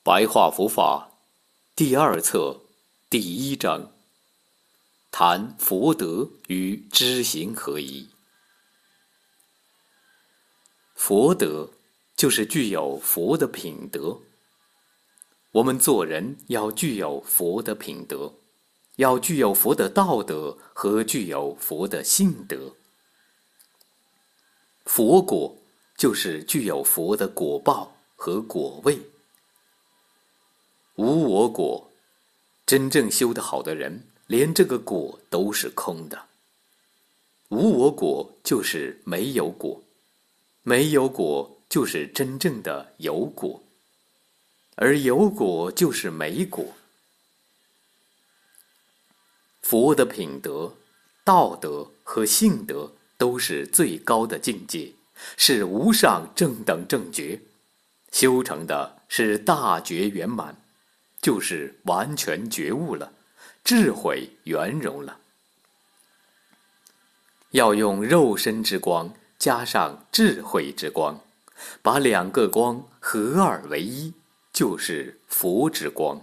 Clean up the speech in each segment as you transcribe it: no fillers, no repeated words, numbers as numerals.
白话佛法第二册第一章，谈佛德与知行合一。佛德就是具有佛的品德。我们做人要具有佛的品德，要具有佛的道德和具有佛的性德。佛果就是具有佛的果报和果位。无我果，真正修得好的人，连这个果都是空的。无我果就是没有果，没有果就是真正的有果，而有果就是没果。佛的品德、道德和性德都是最高的境界，是无上正等正觉，修成的是大觉圆满，就是完全觉悟了，智慧圆融了。要用肉身之光加上智慧之光，把两个光合二为一，就是佛之光。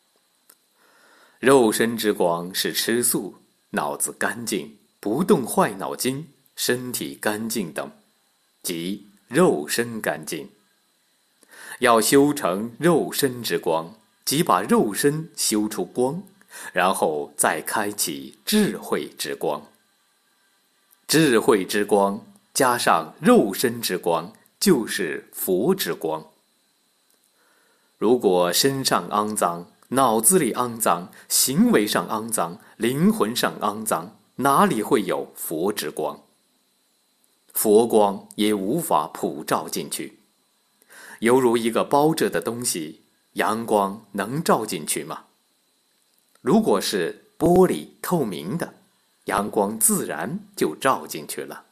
肉身之光是吃素、脑子干净、不动坏脑筋、身体干净等，即肉身干净。要修成肉身之光，即把肉身修出光，然后再开启智慧之光。智慧之光加上肉身之光，就是佛之光。如果身上肮脏，脑子里肮脏，行为上肮脏，灵魂上肮脏，哪里会有佛之光？佛光也无法普照进去。犹如一个包着的东西，阳光能照进去吗？如果是玻璃透明的，阳光自然就照进去了。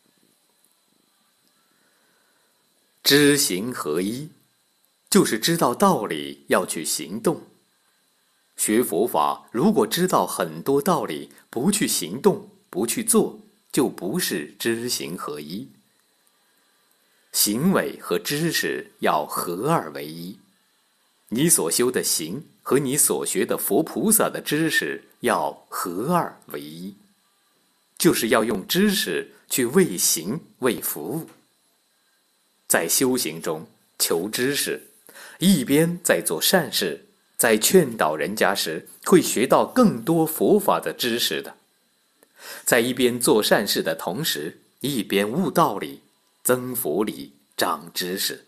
知行合一，就是知道道理要去行动。学佛法，如果知道很多道理，不去行动，不去做，就不是知行合一。行为和知识要合二为一，你所修的行和你所学的佛菩萨的知识要合二为一，就是要用知识去为行为服务。在修行中求知识，一边在做善事，在劝导人家时，会学到更多佛法的知识的。在一边做善事的同时，一边悟道理，增佛理，长知识。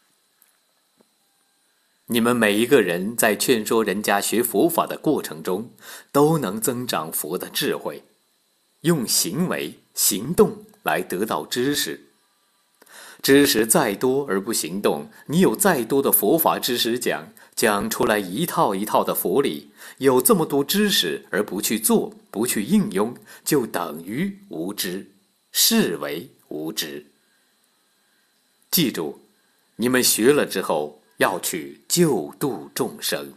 你们每一个人在劝说人家学佛法的过程中，都能增长佛的智慧，用行为、行动来得到知识。知识再多而不行动，你有再多的佛法知识讲出来一套一套的佛理，有这么多知识而不去做，不去应用，就等于无知，视为无知。记住，你们学了之后要去救度众生。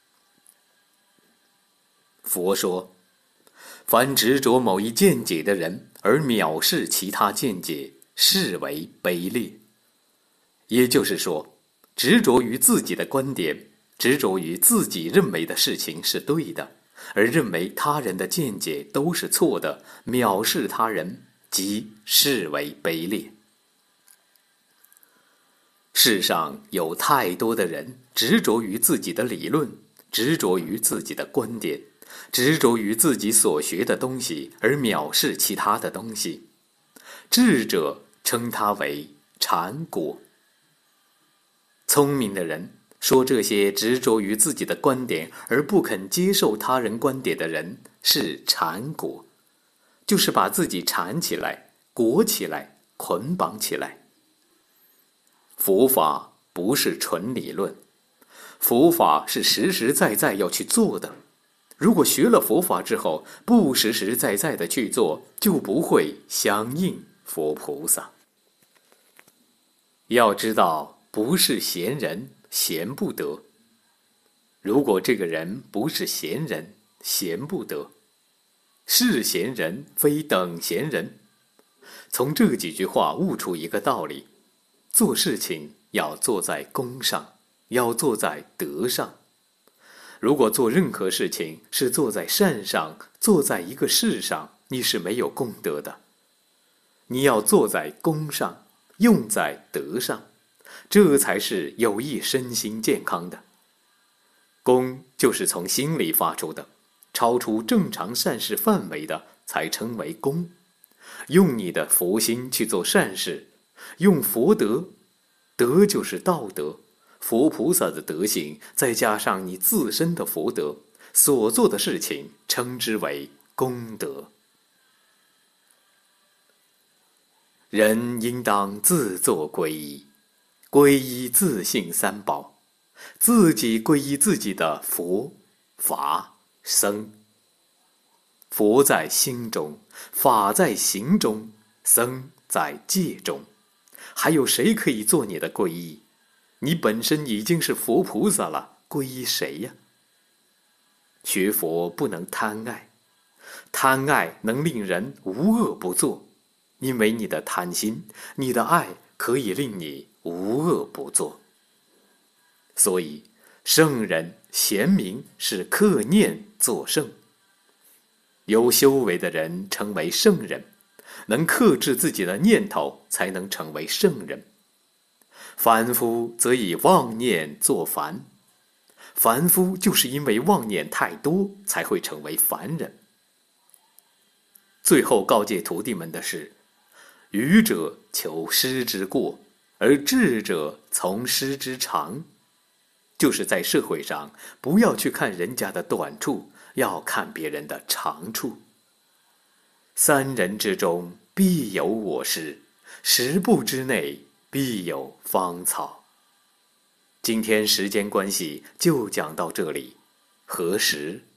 佛说，凡执着某一见解的人而藐视其他见解，视为卑劣。也就是说，执着于自己的观点，执着于自己认为的事情是对的，而认为他人的见解都是错的，藐视他人，即视为卑劣。世上有太多的人执着于自己的理论，执着于自己的观点，执着于自己所学的东西，而藐视其他的东西。智者称它为禅果。聪明的人说这些执着于自己的观点而不肯接受他人观点的人是禅果，就是把自己缠起来、裹起来、捆绑起来。佛法不是纯理论，佛法是实实在在要去做的。如果学了佛法之后不实实在在的去做，就不会相应佛菩萨。要知道，不是闲人闲不得。如果这个人不是闲人，闲不得。是闲人非等闲人。从这几句话悟出一个道理，做事情要做在公上， 要做在德上。如果做任何事情是做在善上，做在一个事上，你是没有功德的。你要做在功上，用在德上，这才是有益身心健康的。功就是从心里发出的，超出正常善事范围的才称为功。用你的佛心去做善事，用佛德，德就是道德，佛菩萨的德行，再加上你自身的福德，所做的事情称之为功德。人应当自作皈依，皈依自信三宝，自己皈依自己的佛、法、僧。佛在心中，法在行中，僧在戒中。还有谁可以做你的皈依？你本身已经是佛菩萨了，皈依谁呀？学佛不能贪爱，贪爱能令人无恶不作，因为你的贪心，你的爱可以令你无恶不作。所以圣人贤明是克念作圣。有修为的人成为圣人，能克制自己的念头，才能成为圣人。凡夫则以妄念作凡，凡夫就是因为妄念太多，才会成为凡人。最后告诫徒弟们的是：愚者求师之过，而智者从师之长。就是在社会上，不要去看人家的短处，要看别人的长处。三人之中必有我师，10步之内必有芳草。今天时间关系就讲到这里，何时